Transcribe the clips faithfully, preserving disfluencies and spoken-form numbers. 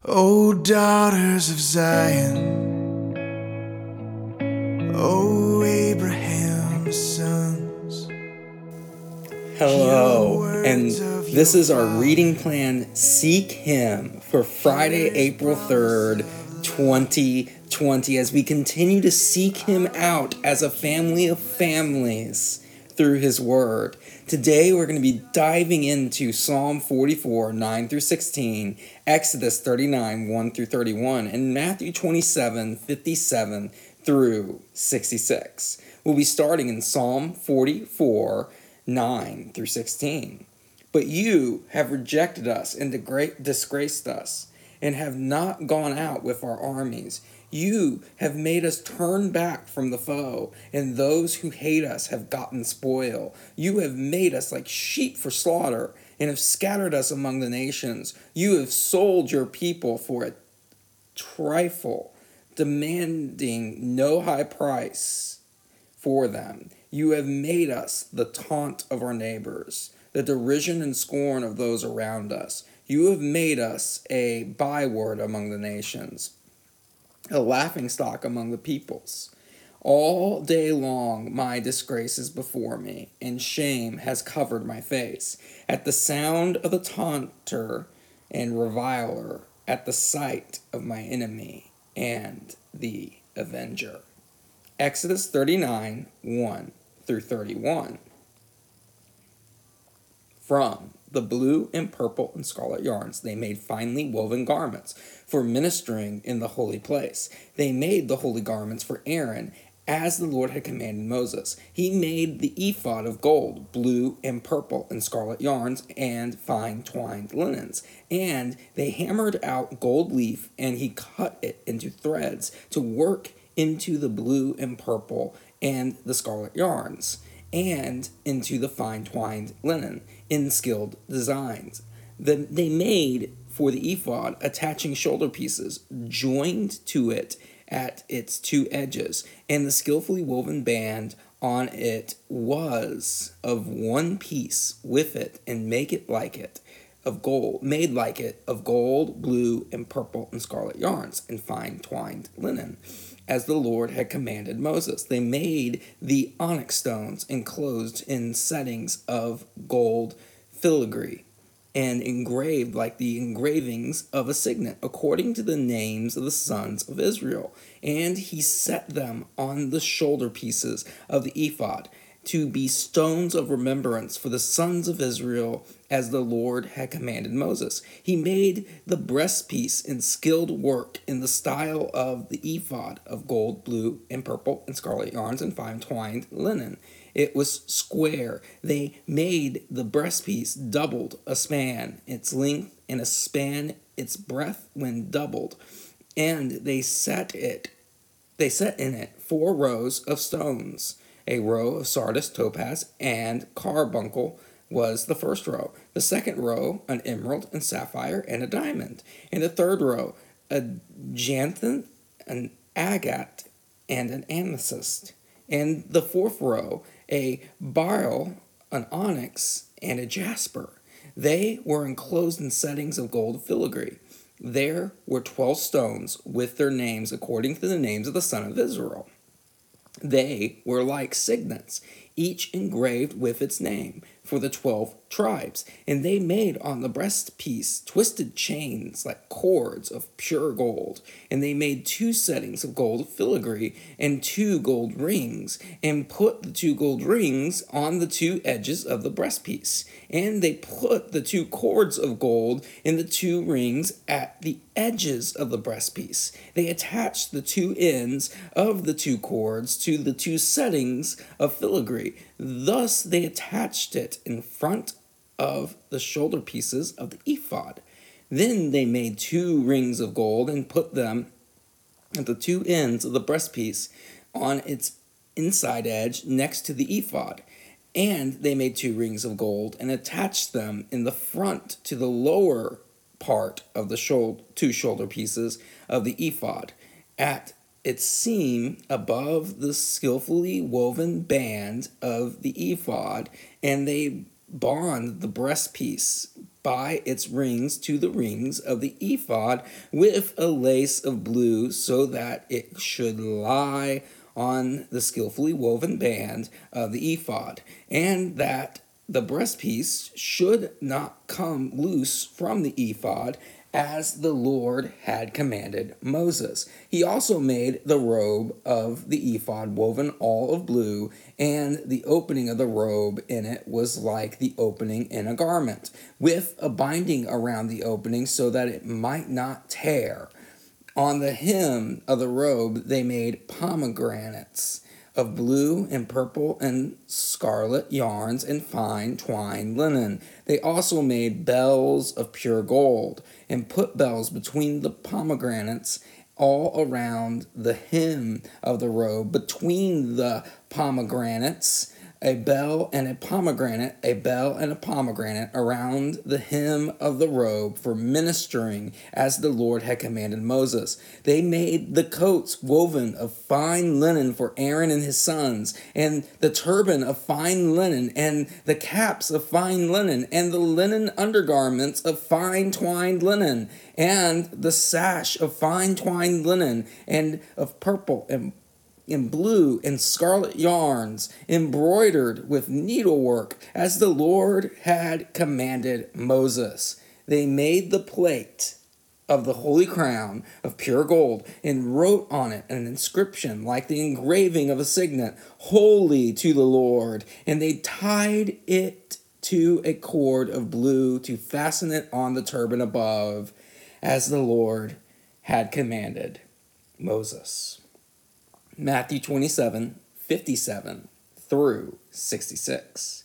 O daughters of Zion, O Abraham's sons. Hello, and this is our reading plan, Seek Him, for Friday, April third, twenty twenty, as we continue to seek Him out as a family of families through His Word. Today we're going to be diving into Psalm forty-four, nine through sixteen, Exodus thirty-nine, one through thirty-one, and Matthew twenty-seven, fifty-seven through sixty-six. We'll be starting in Psalm forty-four, nine through sixteen. But you have rejected us and disgraced us, and have not gone out with our armies. You have made us turn back from the foe, and those who hate us have gotten spoil. You have made us like sheep for slaughter, and have scattered us among the nations. You have sold your people for a trifle, demanding no high price for them. You have made us the taunt of our neighbors, the derision and scorn of those around us. You have made us a byword among the nations, a laughingstock among the peoples. All day long my disgrace is before me, and shame has covered my face. At the sound of the taunter and reviler, at the sight of my enemy and the avenger. Exodus thirty-nine, one through thirty-one. From the blue and purple and scarlet yarns, they made finely woven garments for ministering in the holy place. They made the holy garments for Aaron, as the Lord had commanded Moses. He made the ephod of gold, blue and purple and scarlet yarns, and fine twined linens. And they hammered out gold leaf, and he cut it into threads to work into the blue and purple and the scarlet yarns, and into the fine twined linen in skilled designs. The, they made for the ephod attaching shoulder pieces joined to it at its two edges, and the skillfully woven band on it was of one piece with it, and make it like it of gold, made like it of gold, blue, and purple and scarlet yarns, and fine twined linen, as the Lord had commanded Moses. They made the onyx stones enclosed in settings of gold filigree, and engraved like the engravings of a signet, according to the names of the sons of Israel. And he set them on the shoulder pieces of the ephod, to be stones of remembrance for the sons of Israel, as the Lord had commanded Moses. He made the breastpiece in skilled work in the style of the ephod of gold, blue, and purple, and scarlet yarns, and fine twined linen. It was square. They made the breastpiece doubled a span, its length, and a span its breadth when doubled. And they set it, they set in it four rows of stones. A row of sardius, topaz, and carbuncle was the first row. The second row, an emerald and sapphire and a diamond. And the third row, a jacinth, an agate, and an amethyst. And the fourth row, a beryl, an onyx, and a jasper. They were enclosed in settings of gold filigree. There were twelve stones with their names according to the names of the sons of Israel. They were like signets, each engraved with its name, for the twelve tribes. And they made on the breastpiece twisted chains like cords of pure gold. And they made two settings of gold filigree and two gold rings, and put the two gold rings on the two edges of the breastpiece. And they put the two cords of gold in the two rings at the edges of the breastpiece. They attached the two ends of the two cords to the two settings of filigree. Thus they attached it in front of the shoulder pieces of the ephod. Then they made two rings of gold and put them at the two ends of the breastpiece on its inside edge next to the ephod. And they made two rings of gold and attached them in the front to the lower part of the shoulder, two shoulder pieces of the ephod, at its seam above the skillfully woven band of the ephod, and they bond the breastpiece by its rings to the rings of the ephod with a lace of blue, so that it should lie on the skillfully woven band of the ephod, and that the breastpiece should not come loose from the ephod, as the Lord had commanded Moses. He also made the robe of the ephod woven all of blue, and the opening of the robe in it was like the opening in a garment, with a binding around the opening so that it might not tear. On the hem of the robe they made pomegranates of blue and purple and scarlet yarns and fine twined linen. They also made bells of pure gold, and put bells between the pomegranates all around the hem of the robe, between the pomegranates, a bell and a pomegranate, a bell and a pomegranate around the hem of the robe for ministering, as the Lord had commanded Moses. They made the coats woven of fine linen for Aaron and his sons, and the turban of fine linen, and the caps of fine linen, and the linen undergarments of fine twined linen, and the sash of fine twined linen, and of purple and in blue and scarlet yarns, embroidered with needlework, as the Lord had commanded Moses. They made the plate of the holy crown of pure gold, and wrote on it an inscription like the engraving of a signet, "Holy to the Lord." And they tied it to a cord of blue to fasten it on the turban above, as the Lord had commanded Moses. Matthew twenty-seven, fifty-seven through sixty-six.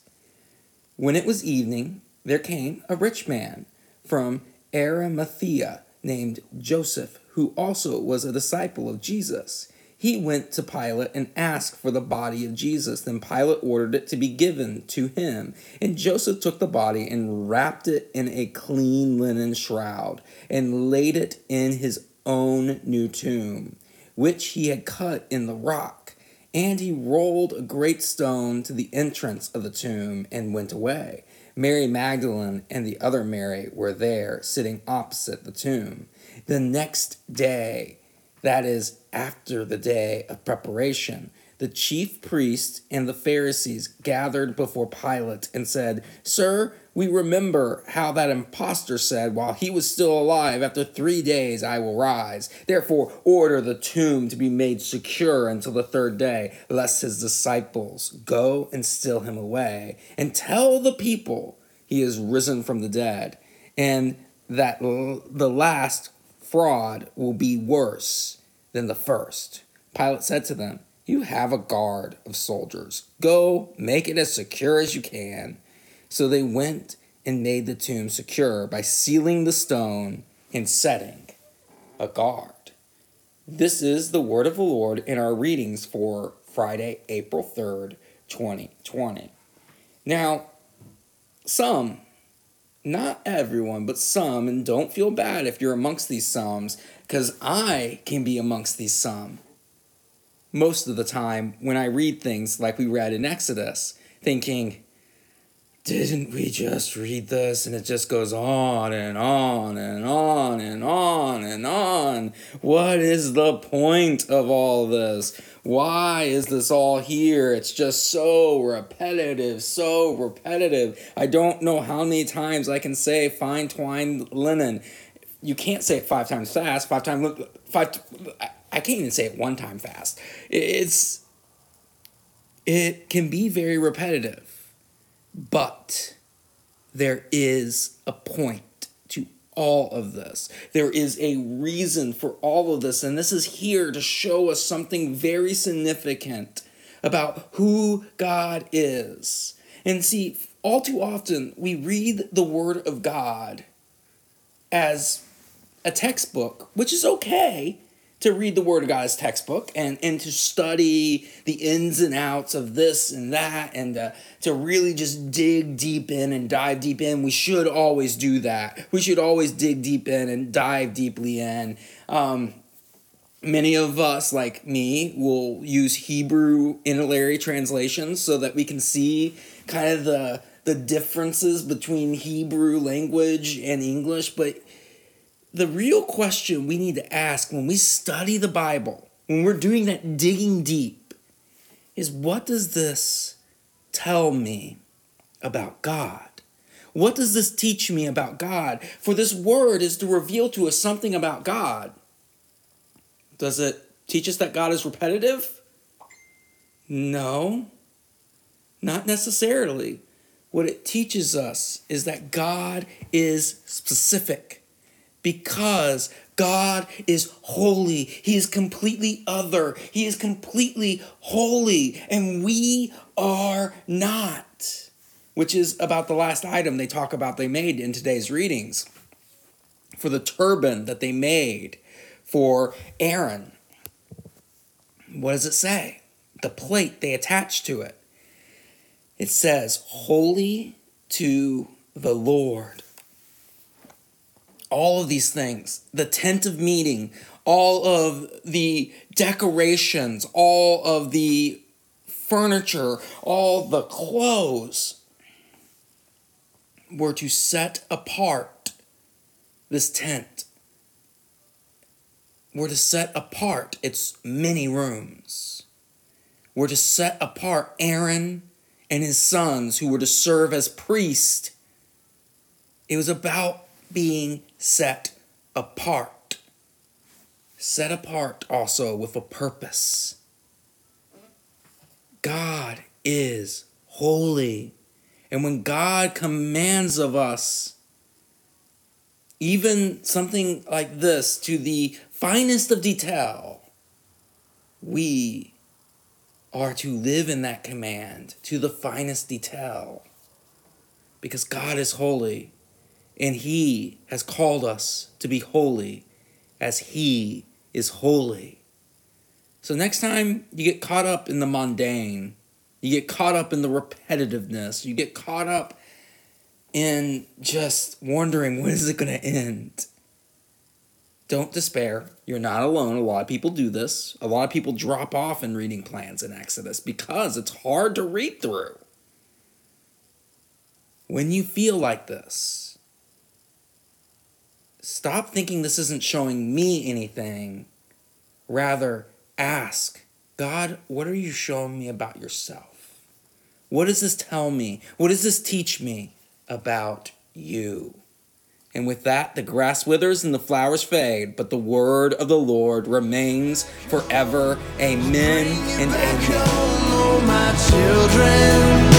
When it was evening, there came a rich man from Arimathea named Joseph, who also was a disciple of Jesus. He went to Pilate and asked for the body of Jesus. Then Pilate ordered it to be given to him. And Joseph took the body and wrapped it in a clean linen shroud and laid it in his own new tomb, which he had cut in the rock. And he rolled a great stone to the entrance of the tomb and went away. Mary Magdalene and the other Mary were there, sitting opposite the tomb. The next day, that is, after the day of preparation, the chief priests and the Pharisees gathered before Pilate and said, "Sir, we remember how that impostor said while he was still alive, 'After three days I will rise.' Therefore order the tomb to be made secure until the third day, lest his disciples go and steal him away. And tell the people he is risen from the dead, and that l- the last fraud will be worse than the first." Pilate said to them, "You have a guard of soldiers. Go, make it as secure as you can." So they went and made the tomb secure by sealing the stone and setting a guard. This is the word of the Lord in our readings for Friday, April third, twenty twenty. Now, some, not everyone, but some, and don't feel bad if you're amongst these psalms, because I can be amongst these some. Most of the time when I read things like we read in Exodus, thinking, didn't we just read this? And it just goes on and on and on and on and on. What is the point of all this? Why is this all here? It's just so repetitive, so repetitive. I don't know how many times I can say fine twined linen. You can't say it five times fast. Five times, five. I can't even say it one time fast. It's, it can be very repetitive, but there is a point to all of this. There is a reason for all of this, and this is here to show us something very significant about who God is. And see, all too often we read the Word of God as a textbook, which is okay to read the Word of God as textbook and, and to study the ins and outs of this and that and uh, to really just dig deep in and dive deep in. We should always do that. We should always dig deep in and dive deeply in. Um, many of us, like me, will use Hebrew interlinear translations so that we can see kind of the the differences between Hebrew language and English, but the real question we need to ask when we study the Bible, when we're doing that digging deep, is what does this tell me about God? What does this teach me about God? For this word is to reveal to us something about God. Does it teach us that God is repetitive? No, not necessarily. What it teaches us is that God is specific. Because God is holy. He is completely other. He is completely holy. And we are not. Which is about the last item they talk about they made in today's readings. For the turban that they made for Aaron. What does it say? The plate they attached to it. It says, holy to the Lord. All of these things, the tent of meeting, all of the decorations, all of the furniture, all the clothes were to set apart this tent. Were to set apart its many rooms. Were to set apart Aaron and his sons who were to serve as priests. It was about being set apart. Set apart also with a purpose. God is holy. And when God commands of us, even something like this to the finest of detail, we are to live in that command to the finest detail. Because God is holy. And he has called us to be holy as he is holy. So next time you get caught up in the mundane, you get caught up in the repetitiveness, you get caught up in just wondering when is it going to end, don't despair. You're not alone. A lot of people do this. A lot of people drop off in reading plans in Exodus because it's hard to read through. When you feel like this, stop thinking this isn't showing me anything. Rather, ask, God, what are you showing me about yourself? What does this tell me? What does this teach me about you? And with that, the grass withers and the flowers fade, but the word of the Lord remains forever. Amen and amen. Back home, oh, my children.